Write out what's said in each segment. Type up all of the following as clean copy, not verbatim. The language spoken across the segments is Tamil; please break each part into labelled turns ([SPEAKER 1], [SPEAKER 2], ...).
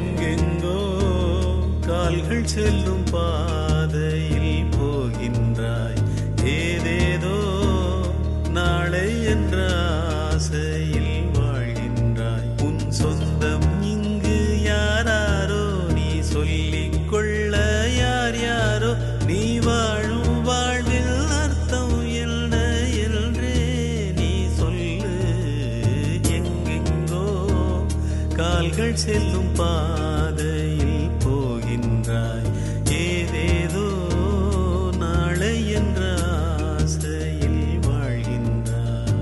[SPEAKER 1] எங்கெங்கோ கால்கள் செல்லும் பாதையில் போகின்றாய். ஏதேதோ நாளை என்ற ஆசையில் வாழ்கின்றாய். உன் சொந்தம் இங்கு யாராரோ நீ சொல்லிக் கொள்ள யார் யாரோ. நீ வாழும் வாழ்வில் அர்த்தம் என்ன என்றே நீ சொல்லு. எங்கெங்கோ கால்கள் செல்லும் பாதையில் போகின்றாய். ஏதேதோ நாளை என்ற ஆசையில் வாழ்கின்றாய்.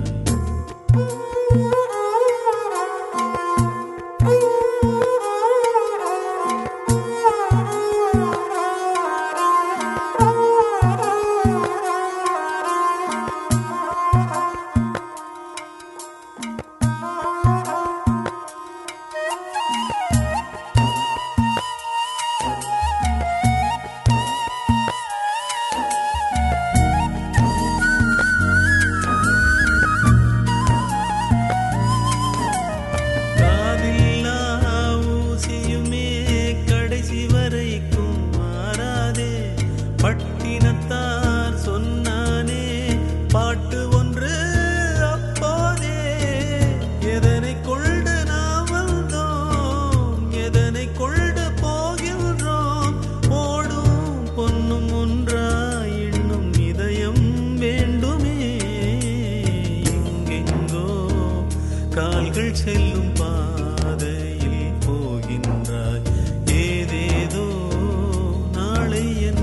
[SPEAKER 1] பட்டினத்தார் சொன்னானே பாட்டு ஒன்று அப்போதே. எதனை கொண்டு நாம் வந்தோம், எதனை கொண்டு போகின்றோம். ஓடும் பொன்னும் ஒன்றாய் இன்னும் இதயம் வேண்டுமே. எங்கெங்கோ கால்கள் செல்லும் பாதையில் போகின்றாய். ஏதேதோ நாளை என்ற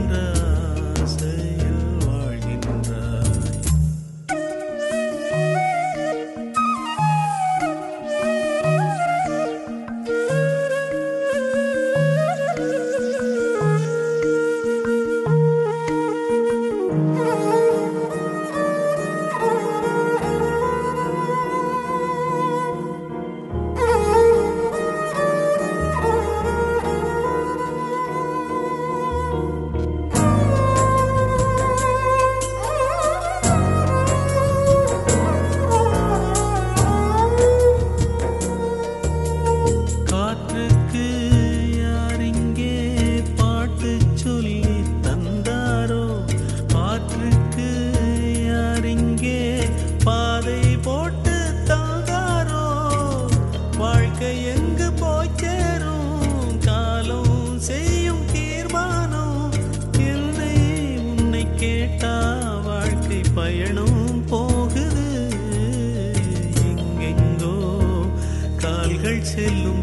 [SPEAKER 1] பாதை போட்டு தந்தாரோ. வாழ்க்கை எங்கு போய் சேரும் காலம் செய்யும் தீர்மானம். என்னை உன்னை கேட்டா வாழ்க்கை பயணம் போகுது. எங்கெங்கோ கால்கள் செல்லும்